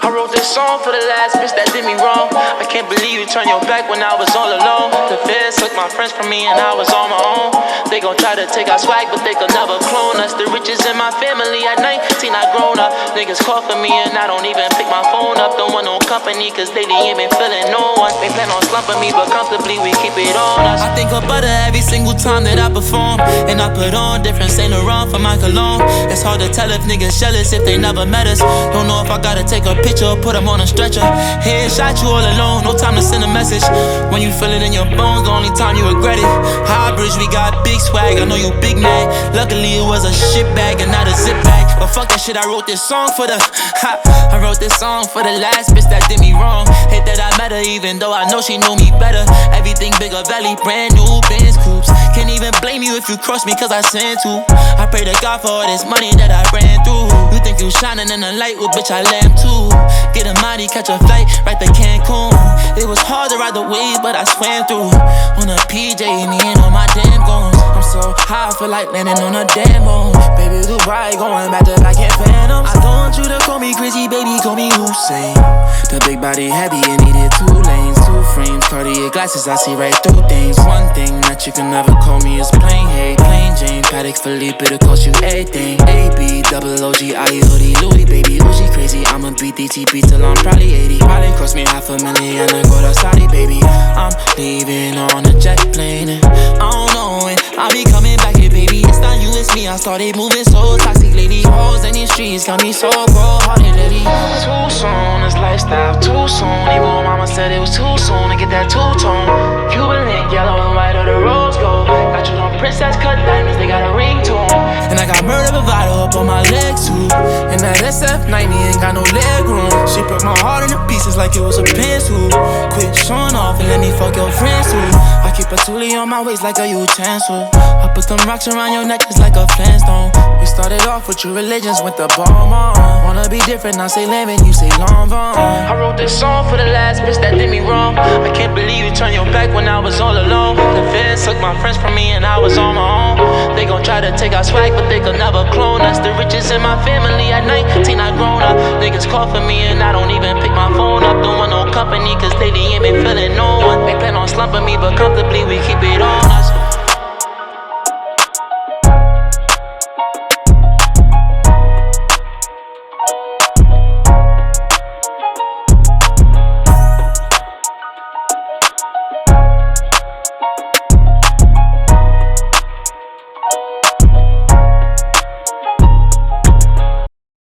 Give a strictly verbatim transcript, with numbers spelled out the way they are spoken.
I wrote this song for the last bitch that did me wrong. I can't believe you turned your back when I was all alone. The feds took my friends from me and I was on my own. They gon' try to take our swag, but they could never clone us. The riches in my family at nineteen, I grown up. Niggas call for me and I don't even pick my phone up. Don't want no company, cause lately ain't been feeling no one. They plan on slumping me, but comfortably we keep it on us. I think of butter every single time that I perform, and I put on different Saint Laurent for my cologne. It's hard to tell if niggas jealous if they never met us. Don't know if I gotta take a picture or put them on a stretcher. Headshot you all alone, no time to send a message. When you feel it in your bones, the only time you regret it. High bridge, we got big swag, I know you big mad. Luckily it was a shit bag and not a zip bag. But fuck that shit, I wrote this song for the ha, I wrote this song for the last bitch that did me wrong. Hate that I met her even though I know she knew me better. Everything bigger valley, brand new Benz coupes. Can't even blame you if you cross me cause I sin too. I pray to God for all this money that I ran through. You think you shining in the light, well bitch I lamp too. Get a mighty, catch a flight, right to Cancun. It was hard to ride the wave, but I swam through. On a P J, me and all my damn goons. I'm so high, I feel like landing on a damn moon. Baby, Dubai, going back to back in Phantoms. I don't want you to call me crazy, baby, call me Hussein. The big body heavy, it needed two lanes, two frames, Cartier glasses, I see right through things. One thing that you can never call me is plain hate. Plain Jane, Patek Philippe, it'll cost you everything. A B, double O G, I E hoodie, Louis, baby, Uzi crazy. I'ma beat D T P till I'm probably eighty. Probably cost me half a million and go to Saudi, baby. I'm leaving on a jet plane and I don't know when I'll be coming back here, baby. It's not you, it's me. I started moving so toxic lately. Hoes in these streets got me so cold-hearted lately. Too soon, this lifestyle too soon. Even when mama said it was too soon to get that two-tone. Cuban link, yellow and white or the rose gold. Got you on princess cut diamonds, they got a ring to them. And I got murder bravado up on my legs too. And that S F ninety ain't got no leg room. She broke my heart into pieces like it was a pencil. Quit showing off and let me fuck your friends too. I keep a toolie on my waist like a utensil. I put them rocks around your neck just like a flintstone. We started off with true religions with the bomb on. Wanna be different, I say lemon, you say long vaughn. I wrote this song for the last bitch that did me wrong. I can't believe you turned your back when I was all alone. The feds took my friends from me and I was on my own. They gon' try to take our swag, but they could never clone us. The riches in my family at nineteen, I grown up. Niggas call for me and I don't even pick my phone up. Don't want no company, cause lately ain't been feeling no one. They plan on slumping me, but comfortably we keep it